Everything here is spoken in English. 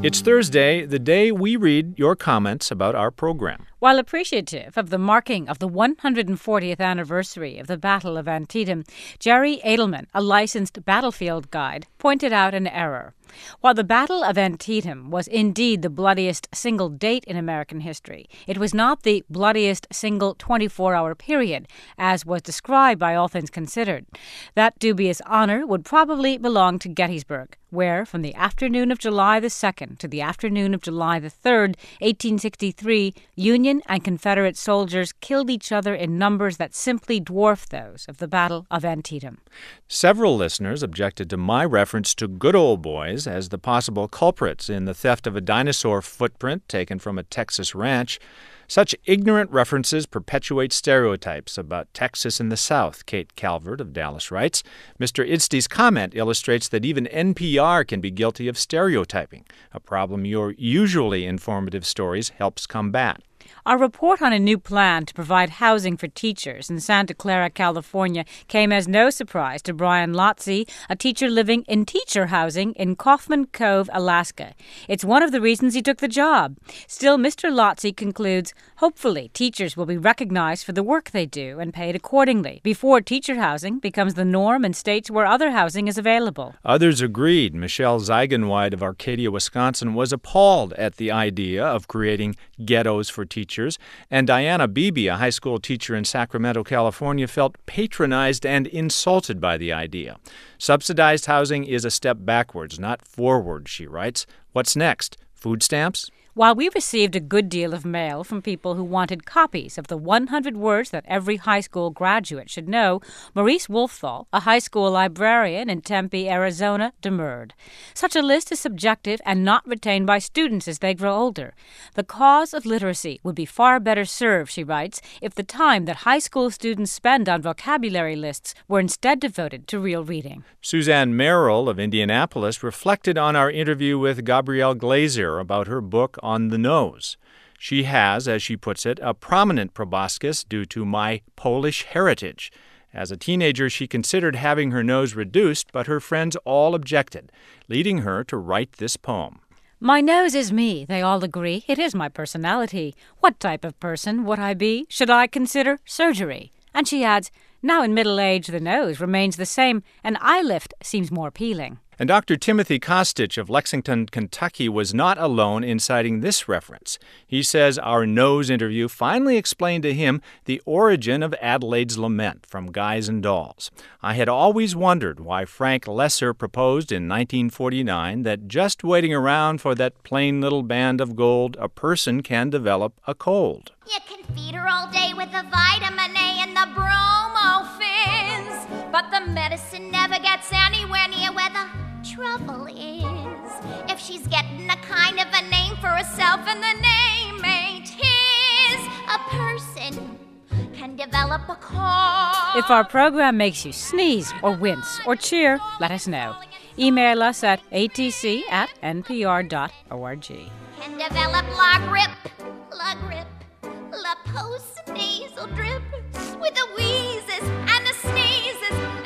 It's Thursday, the day we read your comments about our program. While appreciative of the marking of the 140th anniversary of the Battle of Antietam, Jerry Edelman, a licensed battlefield guide, pointed out an error. While the Battle of Antietam was indeed the bloodiest single date in American history, it was not the bloodiest single 24-hour period, as was described by All Things Considered. That dubious honor would probably belong to Gettysburg, where from the afternoon of July the 2nd to the afternoon of July the 3rd, 1863, Union and Confederate soldiers killed each other in numbers that simply dwarfed those of the Battle of Antietam. Several listeners objected to my reference to good old boys as the possible culprits in the theft of a dinosaur footprint taken from a Texas ranch. Such ignorant references perpetuate stereotypes about Texas and the South, Kate Calvert of Dallas writes. Mr. Idste's comment illustrates that even NPR can be guilty of stereotyping, a problem your usually informative stories helps combat. Our report on a new plan to provide housing for teachers in Santa Clara, California, came as no surprise to Brian Lotze, a teacher living in teacher housing in Kaufman Cove, Alaska. It's one of the reasons he took the job. Still, Mr. Lotze concludes, hopefully teachers will be recognized for the work they do and paid accordingly before teacher housing becomes the norm in states where other housing is available. Others agreed. Michelle Zeigenweid of Arcadia, Wisconsin, was appalled at the idea of creating ghettos for teachers, and Diana Beebe, a high school teacher in Sacramento, California, felt patronized and insulted by the idea. Subsidized housing is a step backwards, not forward, she writes. What's next? Food stamps? While we received a good deal of mail from people who wanted copies of the 100 words that every high school graduate should know, Maurice Wolfthal, a high school librarian in Tempe, Arizona, demurred. Such a list is subjective and not retained by students as they grow older. The cause of literacy would be far better served, she writes, if the time that high school students spend on vocabulary lists were instead devoted to real reading. Suzanne Merrill of Indianapolis reflected on our interview with Gabrielle Glazer about her book On the Nose. She has, as she puts it, a prominent proboscis due to my Polish heritage. As a teenager, she considered having her nose reduced, but her friends all objected, leading her to write this poem. My nose is me, they all agree. It is my personality. What type of person would I be? Should I consider surgery? And she adds, now in middle age, the nose remains the same, and eye lift seems more appealing. And Dr. Timothy Kostich of Lexington, Kentucky, was not alone in citing this reference. He says our nose interview finally explained to him the origin of Adelaide's Lament from Guys and Dolls. I had always wondered why Frank Lesser proposed in 1949 that just waiting around for that plain little band of gold, a person can develop a cold. You can feed her all day with the vitamin A and the bromo fizz, but the medicine never gets anywhere near where the trouble is. If she's getting a kind of a name for herself and the name ain't his, a person can develop a cold. If our program makes you sneeze or wince or cheer, let us know. Email us at atc@npr.org. Can develop la grip, la post nasal drip with the wheezes and the sneezes